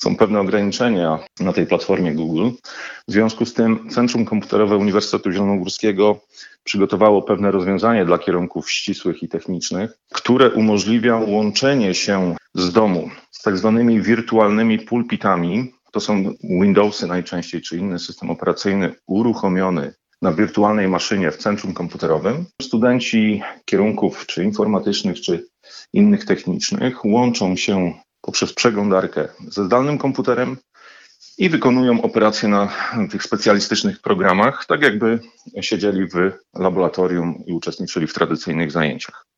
Są pewne ograniczenia na tej platformie Google. W związku z tym Centrum Komputerowe Uniwersytetu Zielonogórskiego przygotowało pewne rozwiązanie dla kierunków ścisłych i technicznych, które umożliwia łączenie się z domu z tak zwanymi wirtualnymi pulpitami. To są Windowsy najczęściej, czy inny system operacyjny uruchomiony na wirtualnej maszynie w centrum komputerowym. Studenci kierunków czy informatycznych, czy innych technicznych łączą się poprzez przeglądarkę ze zdalnym komputerem i wykonują operacje na tych specjalistycznych programach, tak jakby siedzieli w laboratorium i uczestniczyli w tradycyjnych zajęciach.